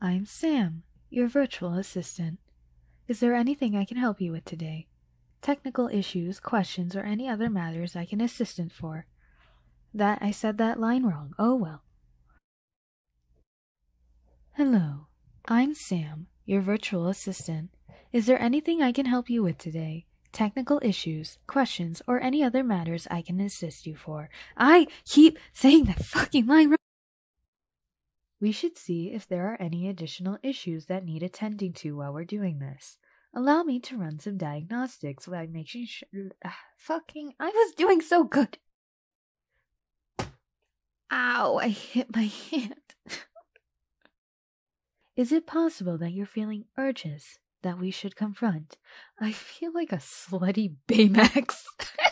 I'm Sam, your virtual assistant. Is there anything I can help you with today? Technical issues, questions, or any other matters I can assist in for? I said that line wrong. Oh well. Hello, I'm Sam, your virtual assistant. Is there anything I can help you with today? Technical issues, questions, or any other matters I can assist you for? I keep saying that fucking line wrong. We should see if there are any additional issues that need attending to while we're doing this. Allow me to run some diagnostics while making sure. I was doing so good. Ow, I hit my hand. Is it possible that you're feeling urges that we should confront? I feel like a slutty Baymax.